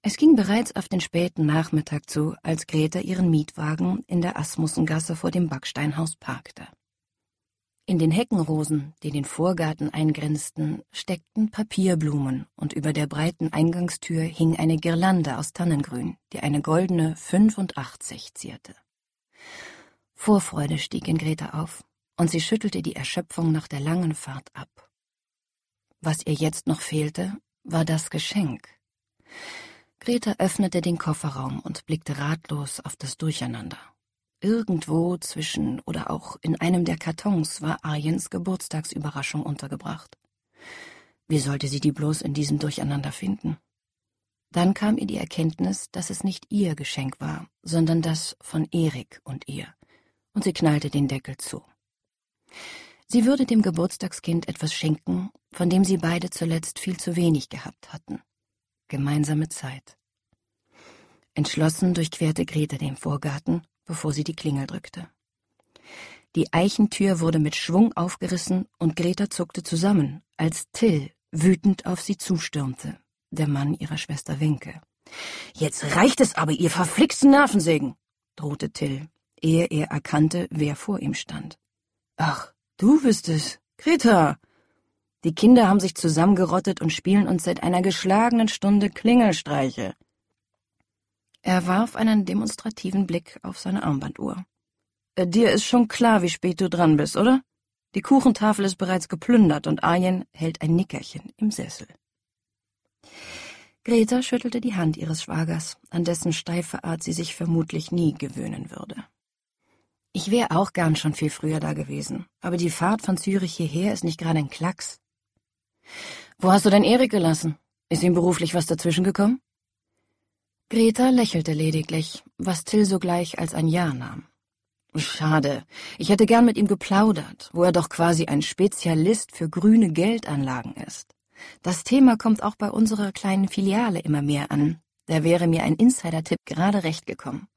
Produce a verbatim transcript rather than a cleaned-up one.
Es ging bereits auf den späten Nachmittag zu, als Greta ihren Mietwagen in der Asmussengasse vor dem Backsteinhaus parkte. In den Heckenrosen, die den Vorgarten eingrenzten, steckten Papierblumen und über der breiten Eingangstür hing eine Girlande aus Tannengrün, die eine goldene fünfundachtzig zierte. Vorfreude stieg in Greta auf, und sie schüttelte die Erschöpfung nach der langen Fahrt ab. Was ihr jetzt noch fehlte, war das Geschenk. Greta öffnete den Kofferraum und blickte ratlos auf das Durcheinander. Irgendwo zwischen oder auch in einem der Kartons war Arjens Geburtstagsüberraschung untergebracht. Wie sollte sie die bloß in diesem Durcheinander finden? Dann kam ihr die Erkenntnis, dass es nicht ihr Geschenk war, sondern das von Erik und ihr, und sie knallte den Deckel zu. Sie würde dem Geburtstagskind etwas schenken, von dem sie beide zuletzt viel zu wenig gehabt hatten. Gemeinsame Zeit. Entschlossen durchquerte Greta den Vorgarten, bevor sie die Klingel drückte. Die Eichentür wurde mit Schwung aufgerissen und Greta zuckte zusammen, als Till wütend auf sie zustürmte, der Mann ihrer Schwester Wenke. »Jetzt reicht es aber, ihr verflixten Nervensägen«, drohte Till, ehe er erkannte, wer vor ihm stand. »Ach, du bist es, Greta! Die Kinder haben sich zusammengerottet und spielen uns seit einer geschlagenen Stunde Klingelstreiche.« Er warf einen demonstrativen Blick auf seine Armbanduhr. Äh, »Dir ist schon klar, wie spät du dran bist, oder? Die Kuchentafel ist bereits geplündert und Arjen hält ein Nickerchen im Sessel.« Greta schüttelte die Hand ihres Schwagers, an dessen steife Art sie sich vermutlich nie gewöhnen würde. »Ich wäre auch gern schon viel früher da gewesen, aber die Fahrt von Zürich hierher ist nicht gerade ein Klacks.« »Wo hast du denn Erik gelassen? Ist ihm beruflich was dazwischen gekommen?« Greta lächelte lediglich, was Till sogleich als ein Ja nahm. »Schade, ich hätte gern mit ihm geplaudert, wo er doch quasi ein Spezialist für grüne Geldanlagen ist. Das Thema kommt auch bei unserer kleinen Filiale immer mehr an. Da wäre mir ein Insider-Tipp gerade recht gekommen.«